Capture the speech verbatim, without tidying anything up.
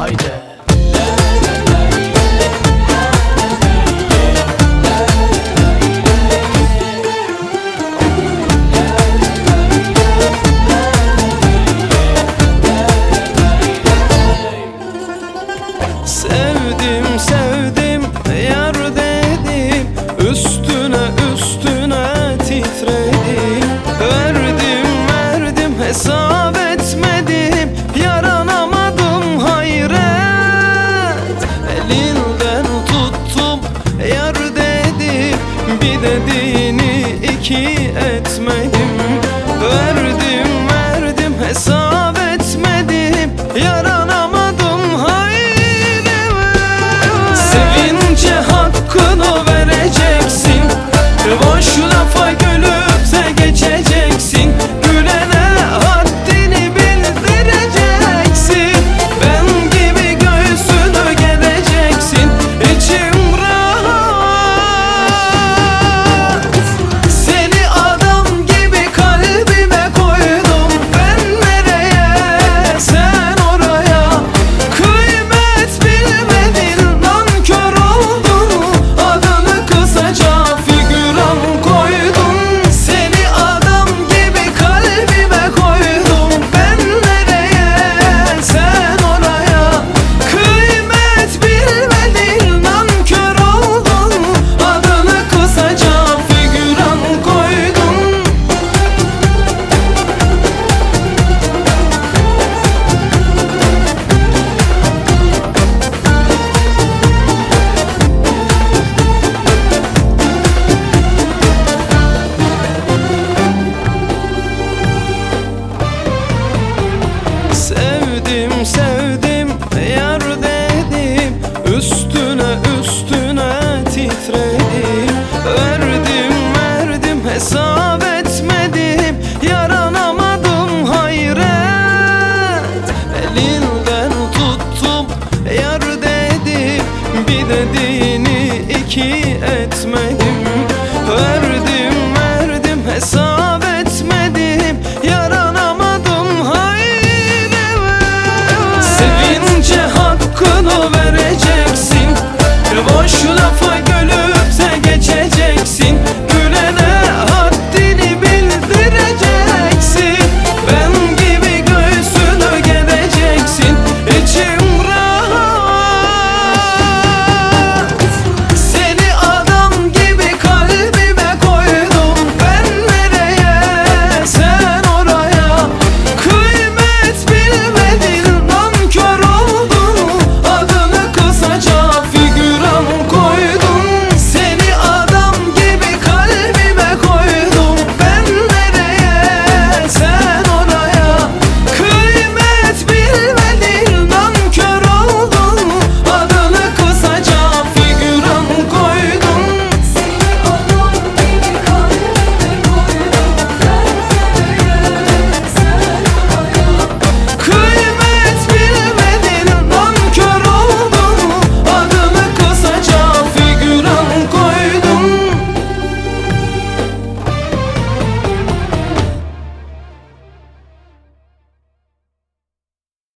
haydi. Sevdim sevdim yar dedim, üstüne üstüne titredim. Verdim verdim hesap etmedim, yaranamadım hayret. Elinden tuttum yar dedim, bir dediğini iki etmedim. Verdim verdim hesap etmedim, yaranamadım hayret. Sevince hakkını vereceksin, boş lafa gülüp de geçeceksin. Gülene haddini bildireceksin, ben gibi göğsünü gereceksin. İçim rahat, seni adam gibi kalbime koydum. Ben nereye sen oraya, kıymet bilmedin nankör oldun. Adını kısaca figüran koydum. Seni adam gibi kalbime koydum. Ben nereye sen oraya, kıymet bilmedin nankör oldun. Adını kısaca figüran koydum. Sevdim sevdim yar dedim, üstüne üstüne titredim. Verdim verdim hesap etmedim, yaranamadım hayret. Elinden tuttum yar dedim, bir dediğini